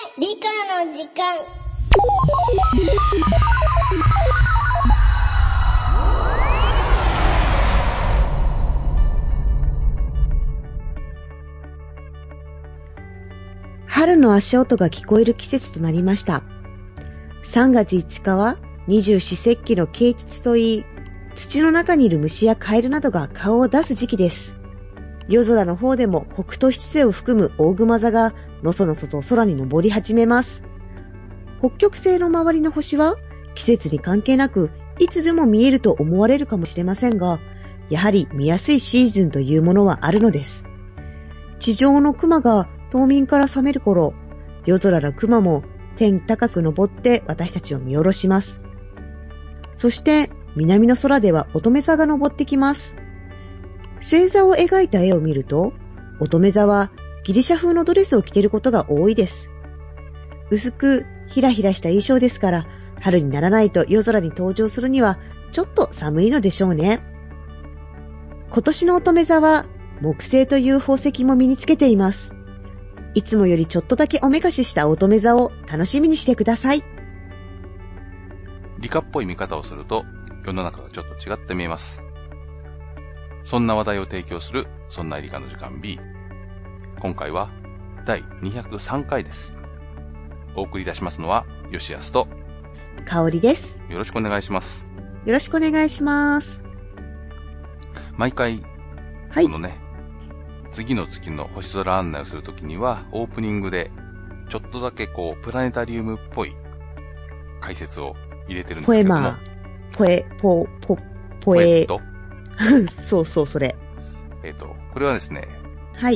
理科の時間。 春の足音が聞こえる季節となりました。3月5日は二十四節気の啓蟄といい、土の中にいる虫やカエルなどが顔を出す時期です。夜空の方でも北斗七星を含む大熊座がのそのそと空に昇り始めます。北極星の周りの星は季節に関係なくいつでも見えると思われるかもしれませんが、やはり見やすいシーズンというものはあるのです。地上の雲が冬眠から覚める頃、夜空の雲も天高く昇って私たちを見下ろします。そして南の空では乙女座が昇ってきます。星座を描いた絵を見ると、乙女座はギリシャ風のドレスを着ていることが多いです。薄くひらひらした衣装ですから、春にならないと夜空に登場するにはちょっと寒いのでしょうね。今年の乙女座は木星という宝石も身につけています。いつもよりちょっとだけおめかしした乙女座を楽しみにしてください。 理科っぽい見方をすると世の中がちょっと違って見えます。そんな話題を提供するそんな理科の時間 B。今回は第203回です。お送りいたしますのは吉安と香織です。 よろしくお願いします。 よろしくお願いします。 毎回、 はい。 このね、次の月の星空案内をするときにはオープニングでちょっとだけこうプラネタリウムっぽい解説を入れてるんですけども、 ポエットそうそう、それ。 これはですね、 はい。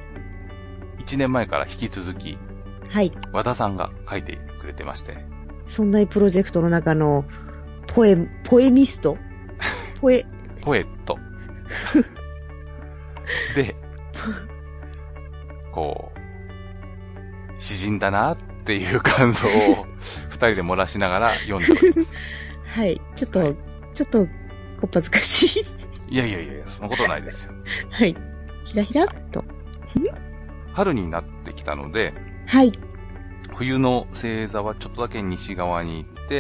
1年前から引き続き、 はい。 和田さんが書いてくれてまして。 そんなプロジェクトの中の、ポエミストポエット。で、こう、詩人だなっていう感想を二人で漏らしながら読んでおります。 はい。ちょっと、こっぱずかしい。 いや、そんなことないですよ。 はい。ひらひらっと。 春になってきたので、 はい。 冬の星座はちょっとだけ西側に行って、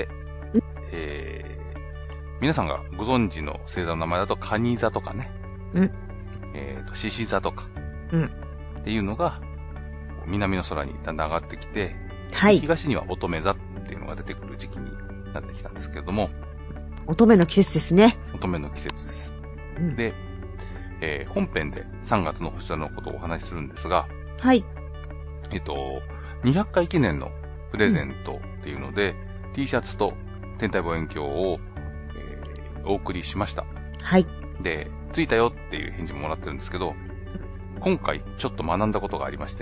皆さんがご存知の星座の名前だと、蟹座とかね。獅子座とか。っていうのが、南の空にだんだん上がってきて、 はい。 東には乙女座っていうのが出てくる時期になってきたんですけれども。 乙女の季節ですね。 乙女の季節です。で、本編で3月の星座のことをお話しするんですが、 はい。 200回記念のプレゼントっていうので、T シャツと天体望遠鏡を、お送りしました。 はい。 で、着いたよっていう返事ももらってるんですけど、今回ちょっと学んだことがありまして、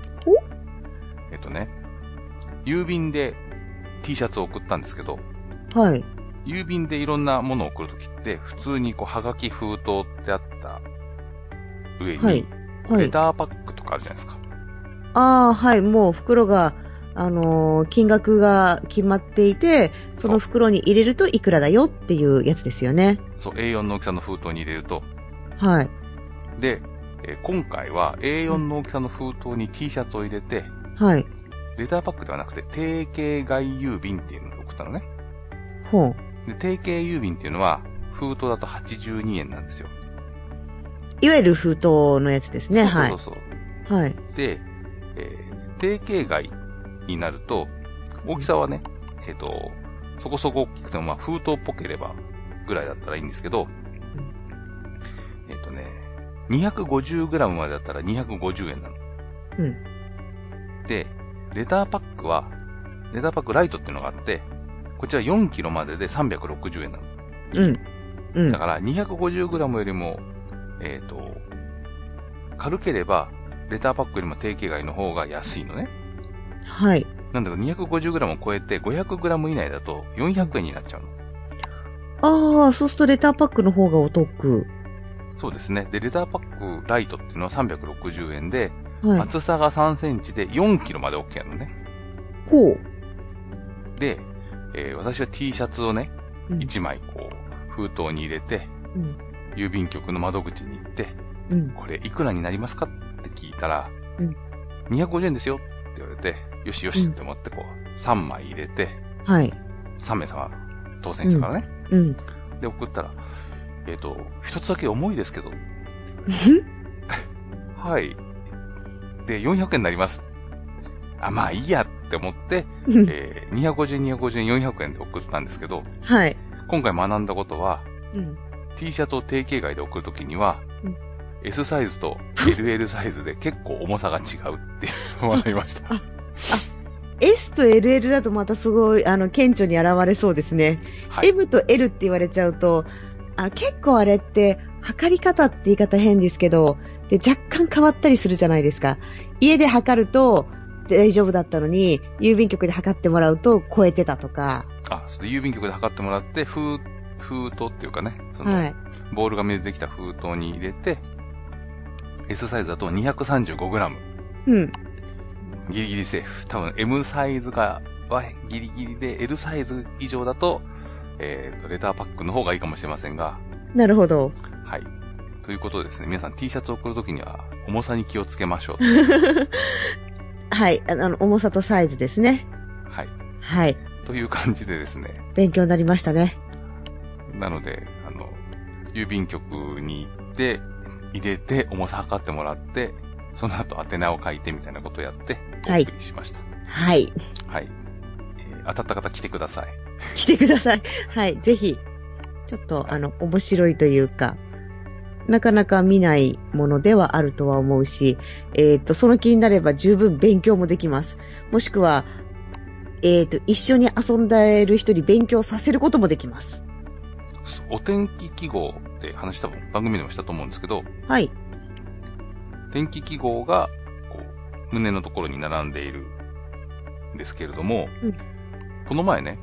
郵便で T シャツを送ったんですけど、 はい。 郵便でいろんなものを送るときって、普通にこう、はがき封筒ってあった上に、 はいはい、 レターパックとかあるじゃないですか。 ああ、はい。もう袋が、金額が決まっていて、その袋に入れるといくらだよっていうやつですよね。 そう、A4 の大きさの封筒に入れると。 はい。 で、今回は A4 の大きさの封筒に T シャツを入れて、 はい。 レターパックではなくて定型外郵便っていうのを送ったのね。 ほう。 で、定型郵便っていうのは、封筒だと82円なんですよ。 いわゆる封筒のやつですね。はい。 そう。 はい。 で、定型外になると、大きさはね、そこそこ大きくても、まあ、封筒っぽければぐらいだったらいいんですけど、250g までだったら250円なの。で、レターパックライトっていうのがあって、こちら4キロまでで360円なの。だから 250g よりも、軽ければ、レターパックよりも定型外の方が安いのね。 はい。 なんだけど 250g を超えて 500g 以内だと400円になっちゃうの。 ああ、そうするとレターパックの方がお得。 そうですね。で、レターパックライトっていうのは360円で、 はい、 厚さが3センチで4キロまで OK なのね。 ほう。 で、私は T シャツをね、1枚こう、封筒に入れて、郵便局の窓口に行って、これいくらになりますかって聞いたら、250円ですよって言われて、 よしよしって思ってこう、3枚入れて、 はい。 3名様当選したからね。 うん。 で、送ったら、一つだけ重いですけど、はい。で、400円になります。あ、まあいいやって思って、250円、250円、400円で送ったんですけど、 はい。 今回学んだことは、 うん。 T シャツを定型外で送るときには、 うん、 S サイズと LL サイズで結構重さが違うっていうのを学びました。 S と LL だとまたすごい、顕著に現れそうですね。はい、M と L って言われちゃうと、結構あれって、測り方って言い方変ですけど、で、若干変わったりするじゃないですか。家で測ると大丈夫だったのに、郵便局で測ってもらうと超えてたとか。 それ郵便局で測ってもらって、封筒っていうかね、はい、ボールが水でできた封筒に入れて、S サイズだと 235g。 うん。 ギリギリセーフ。多分 M サイズがギリギリで L サイズ以上だと、レターパックの方がいいかもしれませんが。 なるほど。 はい。ということでですね、皆さん T シャツを送るときには重さに気をつけましょう。 はい。重さとサイズですね。 はい。 はい。 という感じでですね。 勉強になりましたね。 なので、郵便局に行って、入れて、重さ測ってもらって、その後宛名を書いてみたいなことをやって、お送りしました。 はい。 はい。当たった方来てください。 来てください。はい。ぜひ。ちょっと、面白いというか、なかなか見ないものではあるとは思うし、その気になれば十分勉強もできます。もしくは、一緒に遊んでる人に勉強させることもできます。 お天気記号って話した番組でもしたと思うんですけど、 はい。 天気記号がこう胸のところに並んでいるんですけれども、うん、この前ね、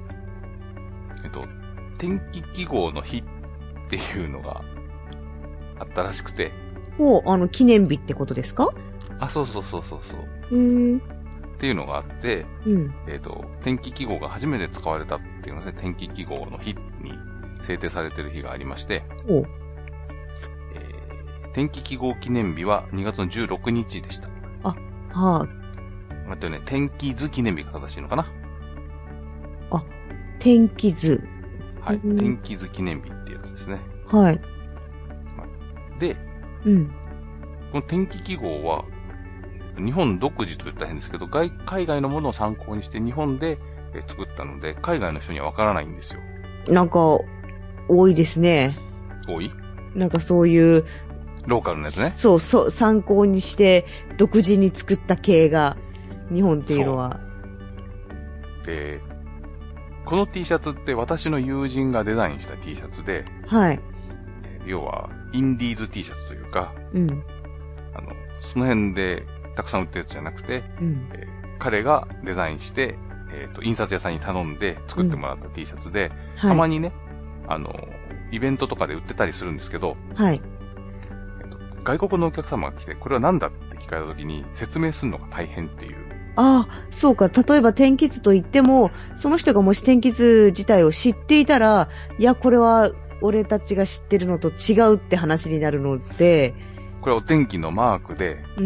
天気記号の日っていうのがあったらしくて。 記念日ってことですか？ そう。っていうのがあって、 うん、 天気記号が初めて使われたっていうので、天気記号の日に制定されている日がありまして、天気記号記念日は2月の16日でした。天気図記念日が正しいのかな？ 天気図。 はい、天気図記念日っていうやつですね。 はい。 で、 うん、 この天気記号は、日本独自と言ったら変ですけど、海外のものを参考にして日本で作ったので、海外の人にはわからないんですよ。 なんか、多いですね。 多い？ なんかそういう、 ローカルのやつね。 そう、参考にして独自に作った系が、日本っていうのは。 で、この T シャツって私の友人がデザインした T シャツで、 はい。 要は、インディーズ T シャツというか、 うん。 その辺でたくさん売ってるやつじゃなくて、 うん、 彼がデザインして、印刷屋さんに頼んで作ってもらった T シャツで、たまにね、イベントとかで売ってたりするんですけど、 はい。 外国のお客様が来て、これは何だって聞かれたときに説明するのが大変っていう。 そうか。例えば天気図と言っても、その人がもし天気図自体を知っていたら、いや、これは俺たちが知ってるのと違うって話になるので。 これはお天気のマークで、 うん。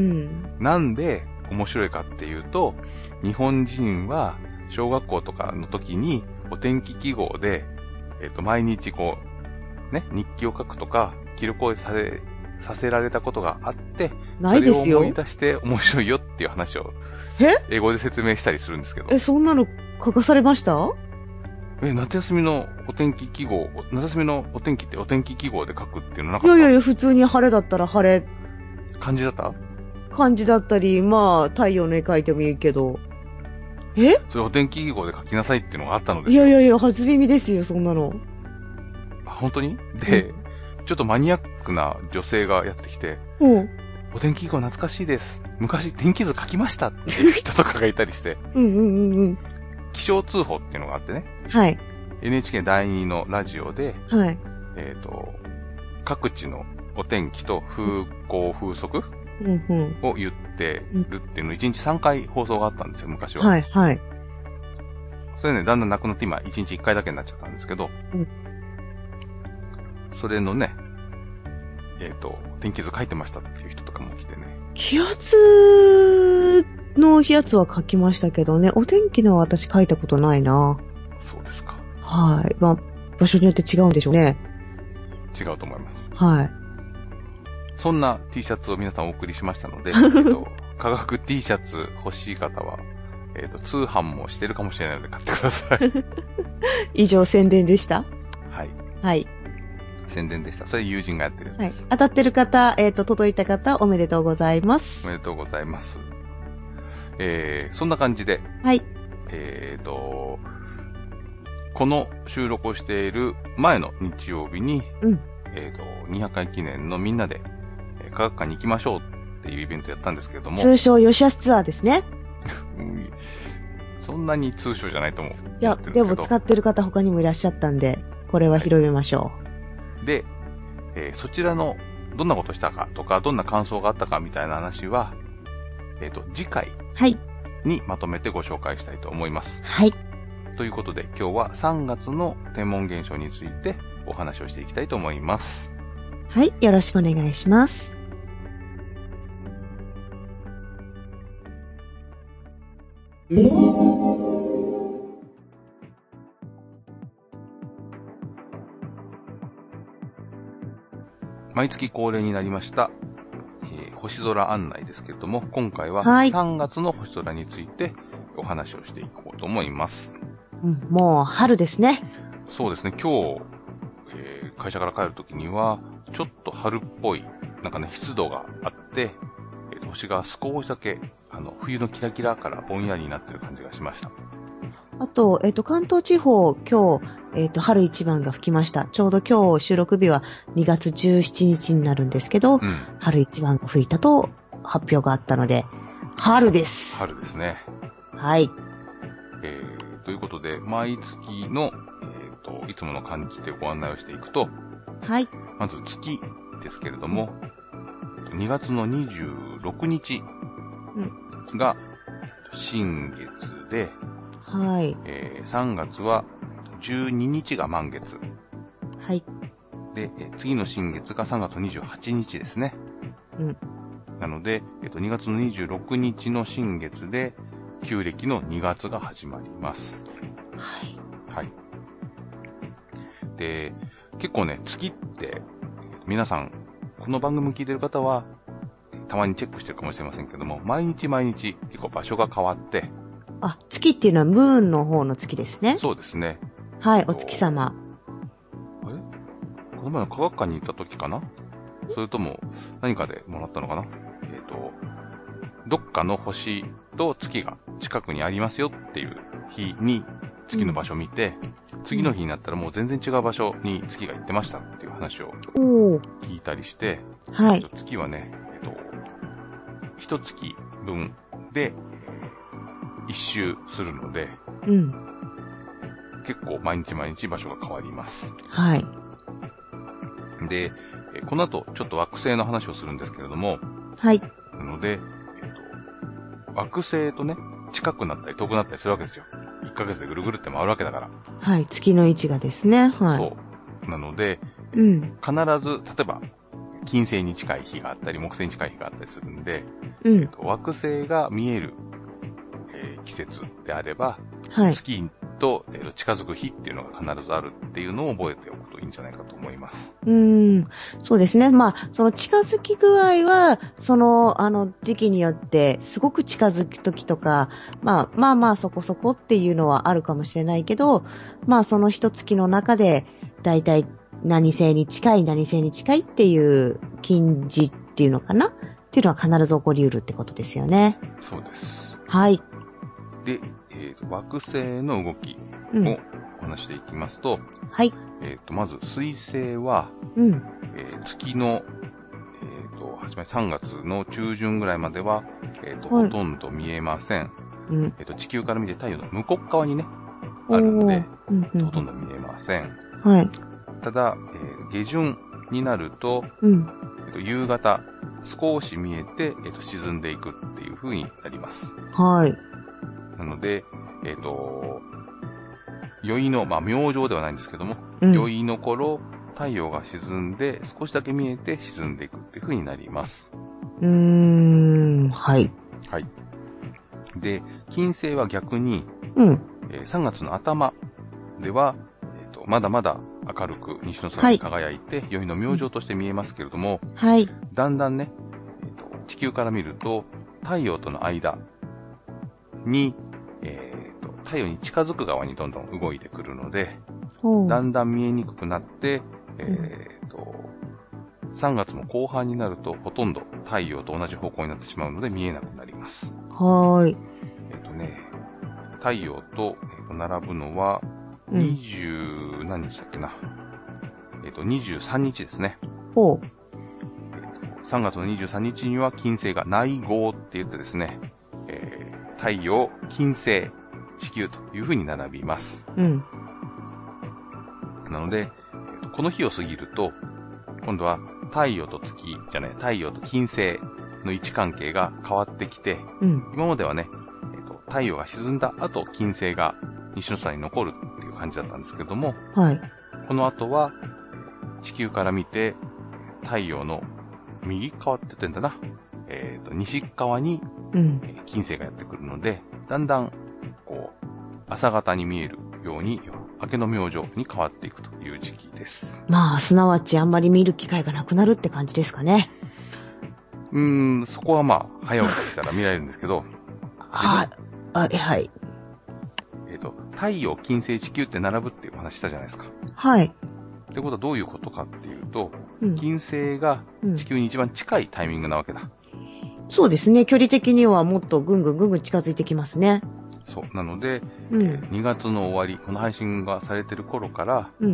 なんで面白いかっていうと、日本人は小学校とかの時にお天気記号で、毎日こう、ね、日記を書くとか、記録をさせられたことがあって、 ないですよ。 それを思い出して面白いよっていう話を、英語で説明したりするんですけど。 そんなの書かされました？ 夏休みのお天気記号、夏休みのお天気ってお天気記号で書くっていうのなかった？ いや、普通に晴れだったら晴れ。 漢字だった？ 漢字だったり、太陽の絵描いてもいいけど。 それお天気記号で書きなさいっていうのがあったのですよ。いや、初耳ですよ、そんなの。 本当に？で、ちょっとマニアックな女性がやってきて、お天気記号懐かしいです。昔天気図書きましたっていう人とかがいたりして。気象通報っていうのがあってね。 はい。 NHK 第2のラジオで、 はい。 各地のお天気と風向風速を言ってるっていうのを1日3回放送があったんですよ、昔は。 はい、はい。 それね、だんだんなくなって今1日1回だけになっちゃったんですけど、それのね、天気図書いてましたっていう人とかも来てね。 気圧のやつは書きましたけどね、お天気のは私書いたことないな。 そうですか。 はい。まあ、場所によって違うんでしょうね。 違うと思います。 はい。 そんな T シャツを皆さんお送りしましたので、科学 T シャツ欲しい方は、通販もしてるかもしれないので買ってください。 以上宣伝でした。 はい。 はい。 宣伝でした。それ友人がやってるやつです。 はい。当たってる方、届いた方、おめでとうございます。 おめでとうございます。そんな感じで、 はい。 この収録をしている前の日曜日に、200回記念のみんなで科学館に行きましょうっていうイベントやったんですけれども。 通称ヨシアスツアーですね。 そんなに通称じゃないと思う。 いや、でも使ってる方他にもいらっしゃったんで、これは広めましょう。で、そちらのどんなことしたかとか、どんな感想があったかみたいな話は、次回にまとめてご紹介したいと思います。 はい。 ということで、今日は3月の天文現象についてお話をしていきたいと思います。 はい、よろしくお願いします。 毎月恒例になりました、星空案内ですけれども、今回は3月の星空についてお話をしていこうと思います。 もう春ですね。 そうですね、今日、会社から帰るときには、ちょっと春っぽい、なんかね、湿度があって、星が少しだけ、冬のキラキラからぼんやりになってる感じがしました。 あと、関東地方、今日、春一番が吹きました。ちょうど今日収録日は2月17日になるんですけど、春一番が吹いたと発表があったので、春です。 春ですね。 はい。 ということで、毎月の、いつもの感じでご案内をしていくと、 はい。 まず月ですけれども、2月の26日が新月で、 はい。 3月は12日が満月。 はい。 で、次の新月が3月28日ですね。なので、2月の26日の新月で、旧暦の2月が始まります。 はい。 はい。で、結構ね、月って、皆さん、この番組聞いてる方は、たまにチェックしてるかもしれませんけども、毎日結構場所が変わって。 あ、月っていうのはムーンの方の月ですね。 そうですね。 はい、お月様。 この前の科学館に行った時かな？それとも、何かでもらったのかな？どっかの星と月が近くにありますよっていう日に月の場所を見て、次の日になったらもう全然違う場所に月が行ってましたっていう話を聞いたりして、 はい。 月はね、一月分で一周するので、結構毎日場所が変わります。 はい。 で、この後ちょっと惑星の話をするんですけれども、 はい。 なので、惑星とね、近くなったり遠くなったりするわけですよ。1ヶ月でぐるぐるって回るわけだから。 はい、月の位置がですね。はい。 そう。なので、必ず、例えば、金星に近い日があったり、木星に近い日があったりするんで、惑星が見える、季節であれば、月と、近づく日っていうのが必ずあるっていうのを覚えておくといいんじゃないかと思います。 そうですね。まあ、その近づき具合は、その、時期によって、すごく近づく時とか、まあ、そこそこっていうのはあるかもしれないけど、まあ、その一月の中で、だいたい何星に近いっていう近似っていうのかなっていうのは必ず起こり得るってことですよね。 そうです。 はい。 で、惑星の動きをお話していきますと、 はい。 まず水星は、月の、始まり3月の中旬ぐらいまでは、ほとんど見えません。地球から見て太陽の向こう側にね、あるので、ほとんど見えません。 はい。 ただ、下旬になると、夕方、少し見えて、沈んでいくっていう風になります。 はい。 なので、宵の、まあ、明星ではないんですけども、宵の頃、太陽が沈んで、少しだけ見えて沈んでいくっていう風になります。 はい。 はい。 で、金星は逆に、3月の頭では、まだまだ明るく西の空に輝いて、宵の明星として見えますけれども、 はい。だんだんね、地球から見ると、太陽との間に、太陽に近づく側にどんどん動いてくるので、だんだん見えにくくなって、3月も後半になるとほとんど太陽と同じ方向になってしまうので見えなくなります。 はい。 太陽と並ぶのは20、何日だっけな。23日ですね。 ほう。 3月の23日には金星が内号って言ってですね、太陽、金星、地球という風に並びます。なので、この日を過ぎると、今度は太陽と金星の位置関係が変わってきて、今まではね、太陽が沈んだ後、金星が西の空に残るっていう感じだったんですけども、 はい、 この後は地球から見て太陽の右側って言ってんだな、西側に金星がやってくるので、だんだんこう朝方に見えるように明けの明星に変わっていくという時期です。 まあ、すなわちあんまり見る機会がなくなるって感じですかね。 そこはまあ早起きしたら見られるんですけど、 はい。 太陽、金星、地球って並ぶっていう話したじゃないですか。 はい。 ってことはどういうことかっていうと、金星が地球に一番近いタイミングなわけだ。 そうですね。距離的にはもっとぐんぐん近づいてきますね。 そう。なので、2月の終わり、この配信がされてる頃から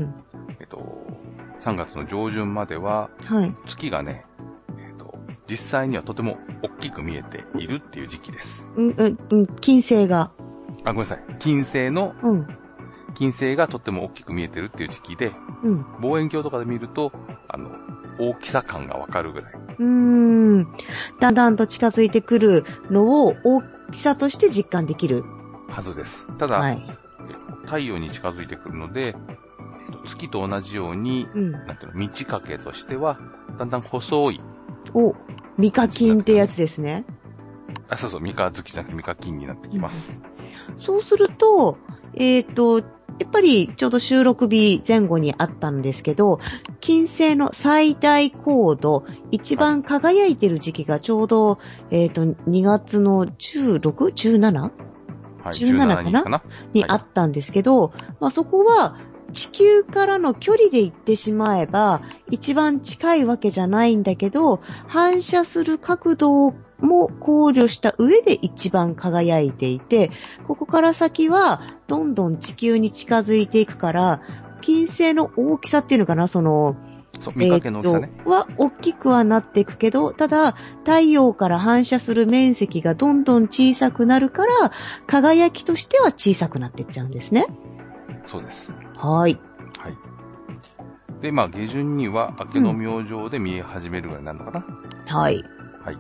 、3月の上旬までは、月がね、実際にはとても大きく見えているっていう時期です。 金星が。 ごめんなさい。金星がとっても大きく見えてるっていう時期で、望遠鏡とかで見ると、大きさ感がわかるぐらい。 だんだんと近づいてくるのを大きさとして実感できるはずです。ただ、太陽に近づいてくるので、月と同じように、満ち欠けとしては、だんだん細い。 ミカキンってやつですね。 そうそう、ミカ月じゃなくてミカキンになってきます。 そうすると、やっぱりちょうど収録日前後にあったんですけど、金星の最大高度、一番輝いてる時期がちょうど、2月の16、17? 17かなにあったんですけど、そこは地球からの距離で言ってしまえば、一番近いわけじゃないんだけど、反射する角度も考慮した上で一番輝いていて、ここから先はどんどん地球に近づいていくから、金星の大きさっていうのかな、 見かけの大きさね。 は大きくはなっていくけど、ただ太陽から反射する面積がどんどん小さくなるから、輝きとしては小さくなっていっちゃうんですね。 そうです。 はい。 で、下旬には明けの明星で見え始めるぐらいになるのかな。 はい。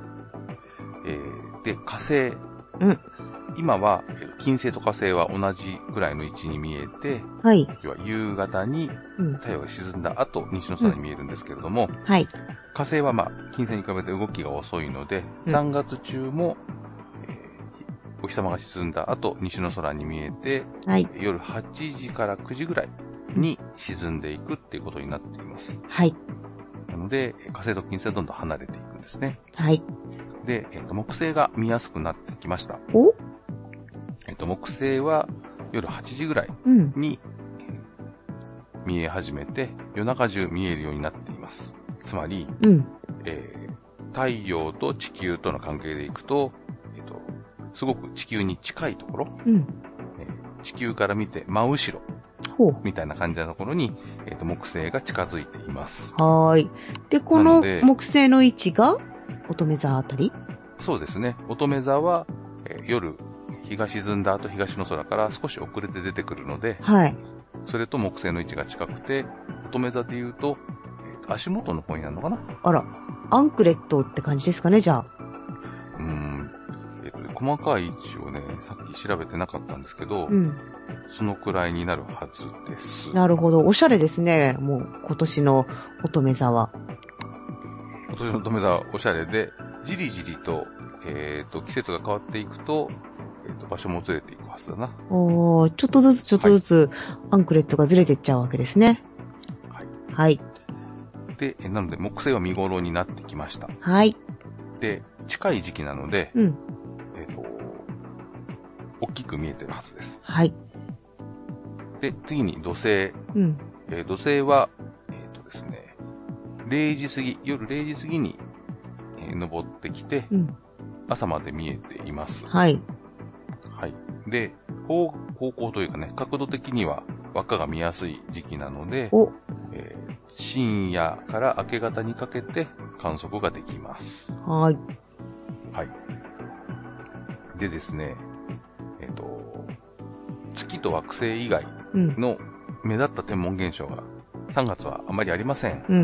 で、火星。今は、金星と火星は同じぐらいの位置に見えて、要は夕方に太陽が沈んだ後、西の空に見えるんですけれども、火星は金星に比べて動きが遅いので、3月中も、お日様が沈んだ後、西の空に見えて、夜8時から9時ぐらいに沈んでいくっていうことになっています。なので、火星と金星はどんどん離れていくんですね。で、木星が見やすくなってきました。木星は夜8時ぐらいに、見え始めて、夜中中見えるようになっています。つまり、太陽と地球との関係でいくと、すごく地球に近いところ、地球から見て真後ろみたいな感じのところに、木星が近づいています。 で、この木星の位置が乙女座あたり？ そうですね。乙女座は、夜、日が沈んだ後、東の空から少し遅れて出てくるので、それと木星の位置が近くて、乙女座で言うと、足元の方になるのかな？ アンクレットって感じですかね、じゃあ。 細かい位置をね、さっき調べてなかったんですけど、そのくらいになるはずです。 なるほど。おしゃれですね。もう今年の乙女座は。 今年の乙女座はおしゃれで、じりじりと、季節が変わっていくと、 場所もずれていくはずだな。 おー、ちょっとずつ、アンクレットがずれていっちゃうわけですね。 はい。 はい。 で、なので、木星は見頃になってきました。 はい。 で、近い時期なので、 うん。 大きく見えてるはずです。 はい。 で、次に土星。 うん。 土星は、ですね、夜0時過ぎに、登ってきて、 うん。 朝まで見えています。 はい。 はい。で、方向というかね、角度的には輪っかが見やすい時期なので、深夜から明け方にかけて観測ができます。 はい。 はい。でですね、月と惑星以外の目立った天文現象が3月はあまりありません。 うん。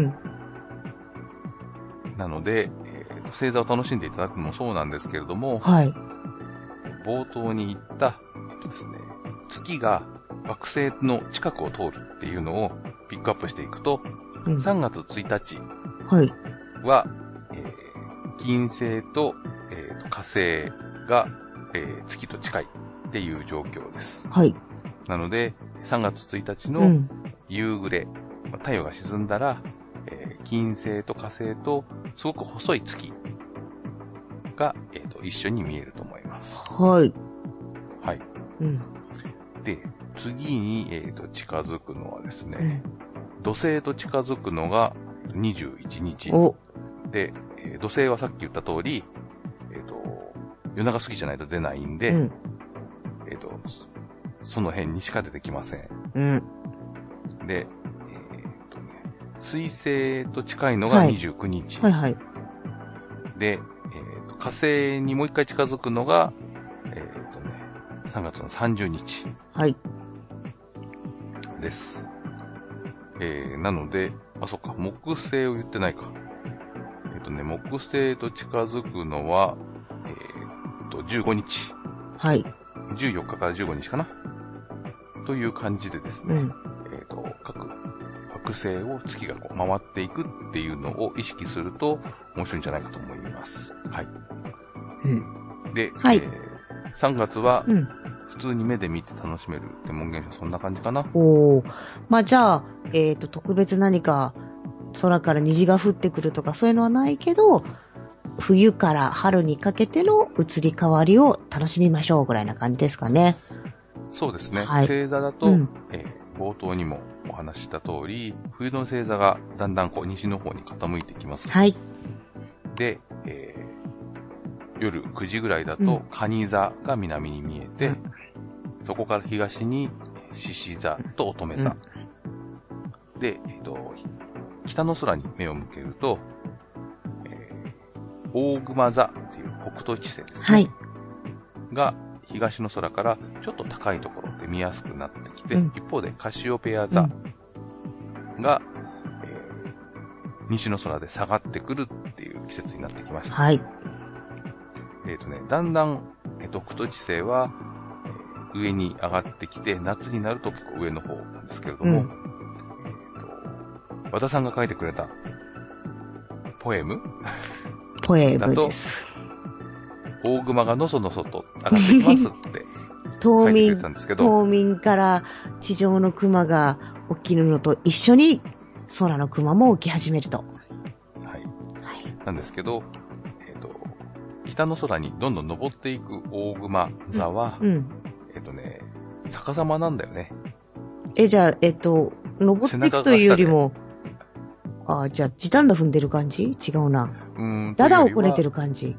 なので、星座を楽しんでいただくのもそうなんですけれども、 はい。 冒頭に言った、ですね、月が惑星の近くを通るっていうのをピックアップしていくと、3月1日は、金星と、火星が、月と近いっていう状況です。 はい。 なので、3月1日の夕暮れ、太陽が沈んだら、金星と火星とすごく細い月が、一緒に見えると思います。 はい。 はい。 うん。 で、次に、近づくのはですね、土星と近づくのが21日。で、土星はさっき言った通り、夜中過ぎじゃないと出ないんで、その辺にしか出てきません。 うん。 で、水星と近いのが29日。 はいはい。 で、火星にもう一回近づくのが、3月の30日。 はい。 です。なので、そっか、木星を言ってないか。木星と近づくのは、15日。 はい。 14日から15日かな。という感じでですね、各惑星を月がこう回っていくっていうのを意識すると面白いんじゃないかと思います。はい。で、3月は、普通に目で見て楽しめる天文現象、そんな感じかな。 まあ、じゃあ、特別何か空から虹が降ってくるとかそういうのはないけど、冬から春にかけての移り変わりを楽しみましょうぐらいな感じですかね。 そうですね。 はい、 星座だと、冒頭にもお話しした通り、冬の星座がだんだんこう西の方に傾いてきます。 はい。 で、夜9時ぐらいだと、蟹座が南に見えて、そこから東に獅子座と乙女座。で、北の空に目を向けると、大熊座っていう北東一星ですね。 はい。 が、東の空からちょっと高いところで見やすくなってきて、一方でカシオペア座が、西の空で下がってくるっていう季節になってきました。 はい。 だんだん、北東一星は、上に上がってきて、夏になると結構上の方なんですけれども、和田さんが書いてくれたポエムです。 大熊がのそのそと上がってきますって書いてくれたんですけど、 冬眠から地上の熊が起きるのと一緒に空の熊も起き始めると。 はい。なんですけど、北の空にどんどん登っていく大熊座は、逆さまなんだよね。 じゃあ、登っていくというよりも、じゃあ、地団打踏んでる感じ？違うな。だだをこねてる感じ。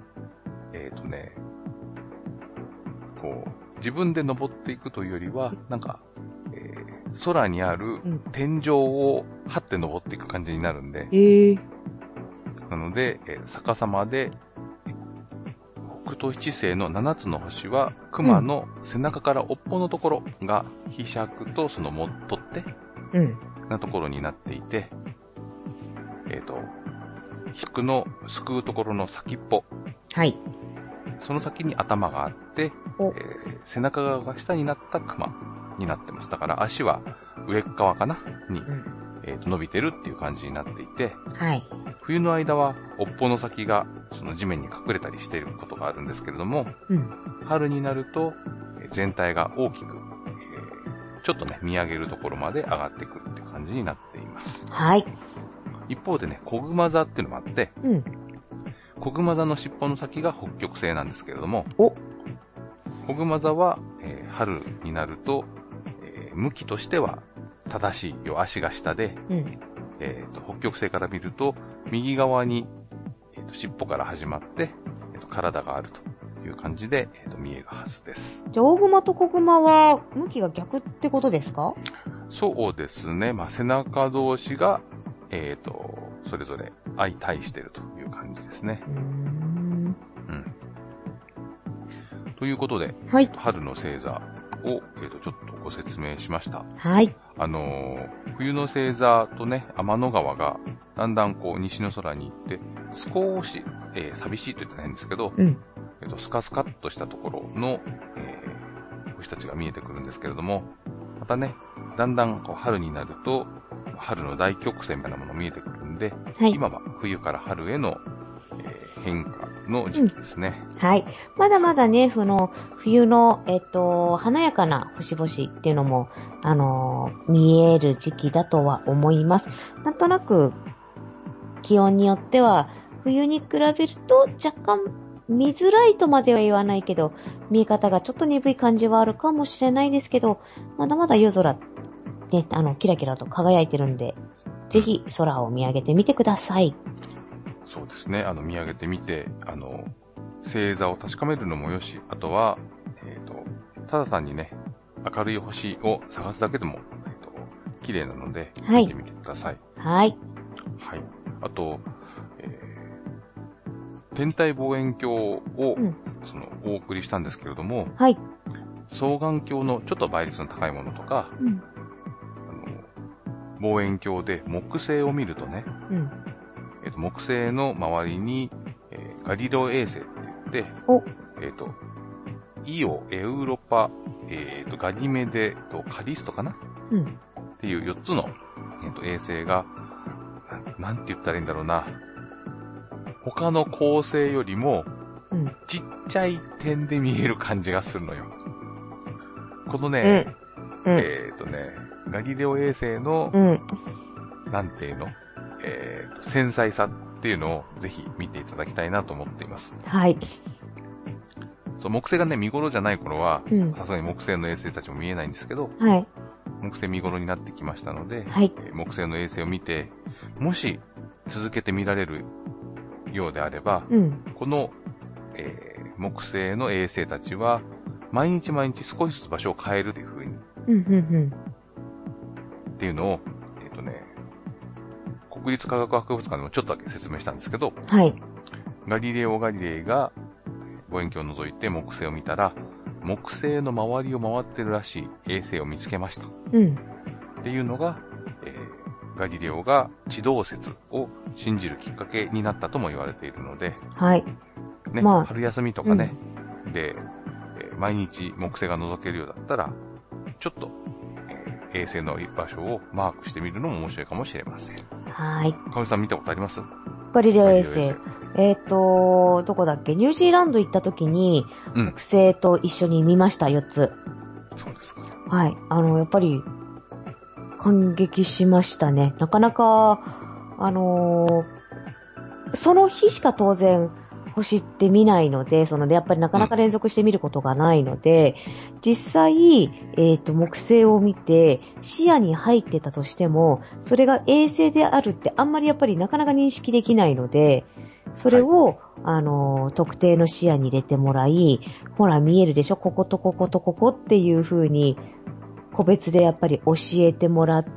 こう、自分で登っていくというよりは、なんか、空にある天井を張って登っていく感じになるんで、なので、逆さまで、北斗七星の7つの星は、熊の背中から尾っぽのところが、飛尺とその取っ手なところになっていて、引くのすくうところの先っぽ。 はい。 その先に頭があって、背中側が下になった熊になってます。だから足は上側かなに、伸びてるっていう感じになっていて、 はい。 冬の間は尾っぽの先がその地面に隠れたりしていることがあるんですけれども、 うん。 春になると全体が大きく、ちょっとね、見上げるところまで上がってくるっていう感じになっています。 はい。 一方でね、コグマ座っていうのもあって、 うん。 コグマ座の尻尾の先が北極星なんですけれども、 お。 コグマ座は、春になると、向きとしては正しい、要は足が下で、 うん。 北極星から見ると、右側に、尻尾から始まって、体があるという感じで、見えるはずです。 じゃあ、大熊と小熊は向きが逆ってことですか？ そうですね。まあ、背中同士が、それぞれ相対しているという感じですね。うん。ということで、 はい。 春の星座を、ちょっとご説明しました。 はい。 冬の星座とね、天の川がだんだんこう西の空に行って、少し、寂しいと言ってないんですけど、スカスカっとしたところの、星たちが見えてくるんですけれども、またね、だんだんこう春になると、春の大曲線みたいなものが見えてくるんで、はい、今は冬から春への、変化の時期ですね。 はい。まだまだね、冬の、華やかな星々っていうのも、見える時期だとは思います。なんとなく、気温によっては、冬に比べると若干見づらいとまでは言わないけど、見え方がちょっと鈍い感じはあるかもしれないですけど、まだまだ夜空、ね、キラキラと輝いてるんで、ぜひ空を見上げてみてください。 そうですね。見上げてみて、星座を確かめるのもよし、あとは、ただ単にね、明るい星を探すだけでも、綺麗なので、 はい、 見てみてください。 はい。 はい。あと、天体望遠鏡を、お送りしたんですけれども、 はい。 双眼鏡のちょっと倍率の高いものとか、望遠鏡で木星を見るとね、木星の周りに、ガリレオ衛星って言って、イオ、エウロパ、ガニメデとカリストかな、っていう4つの、衛星が、なんて言ったらいいんだろうな。他の恒星よりも、ちっちゃい点で見える感じがするのよ。このね、ガリレオ衛星の、なんていうの、繊細さっていうのをぜひ見ていただきたいなと思っています。 はい。 そう、木星がね、見頃じゃない頃は、さすがに木星の衛星たちも見えないんですけど、 はい。 木星見頃になってきましたので、 はい。 木星の衛星を見て、もし続けて見られるようであれば、この、木星の衛星たちは、毎日毎日少しずつ場所を変えるという風に、っていうのを、国立科学博物館でもちょっとだけ説明したんですけど、 はい。 ガリレオ・ガリレイが望遠鏡を覗いて木星を見たら、木星の周りを回ってるらしい衛星を見つけました。っていうのが、ガリレオが地動説を信じるきっかけになったとも言われているので、 はい。 ね、春休みとかね、で、毎日木星が覗けるようだったら、ちょっと、衛星の場所をマークしてみるのも面白いかもしれません。 はい。 かみさん見たことあります？ ガリレオ衛星。どこだっけ？ニュージーランド行った時に、木星と一緒に見ました、4つ。 そうですか。 はい。やっぱり、感激しましたね。なかなか、その日しか当然、星って見ないので、やっぱりなかなか連続して見ることがないので、実際、木星を見て、視野に入ってたとしても、それが衛星であるってあんまりやっぱりなかなか認識できないので、それを、特定の視野に入れてもらい、ほら見えるでしょ、こことこことここっていう風に、個別でやっぱり教えてもらって、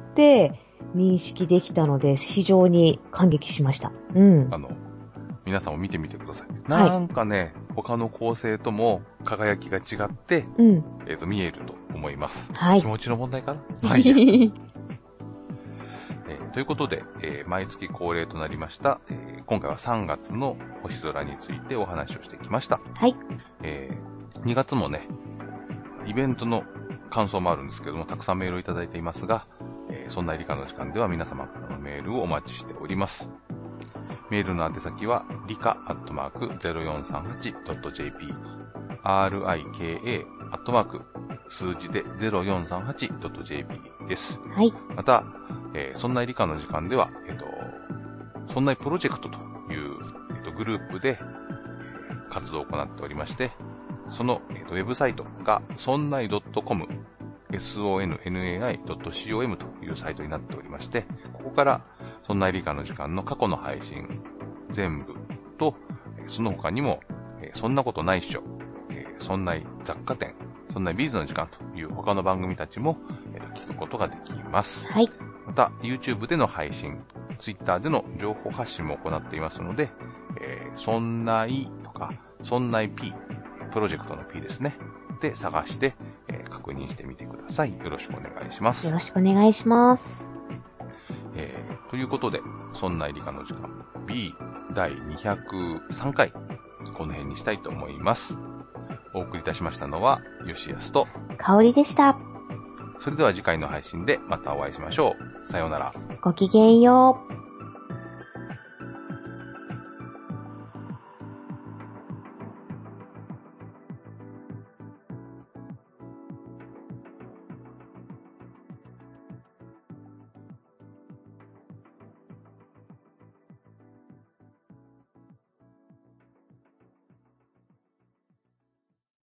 認識できたので、非常に感激しました。 皆さんも見てみてください。なんかね、他の恒星とも輝きが違って、見えると思います。 はい。 気持ちの問題かな？はい。ということで、毎月恒例となりました、今回は3月の星空についてお話をしてきました。 はい。 2月もね、イベントの感想もあるんですけども、たくさんメールをいただいていますが、そんな理科の時間では皆様からのメールをお待ちしております。 メールの宛先は、rika@0438.jp、rika@ 数字で 0438.jp です。 はい。 また、そんない理科の時間では、そんないプロジェクトという、グループで活動を行っておりまして、その、ウェブサイトが、そんない .com、sonnai.com というサイトになっておりまして、ここから、そんない理科の時間の過去の配信全部と、その他にも、そんなことないっしょ、そんない雑貨店、そんないビーズの時間という他の番組たちも、聞くことができます。 はい。 また、YouTube での配信、Twitter での情報発信も行っていますので、そんないとか、そんない P、プロジェクトの P ですね。で、探して、確認してみてください。よろしくお願いします。 よろしくお願いします。 ということで、そんない理科の時間 B 第203回、この辺にしたいと思います。お送りいたしましたのは、吉安と香りでした。 それでは次回の配信でまたお会いしましょう。さようなら。 ごきげんよう。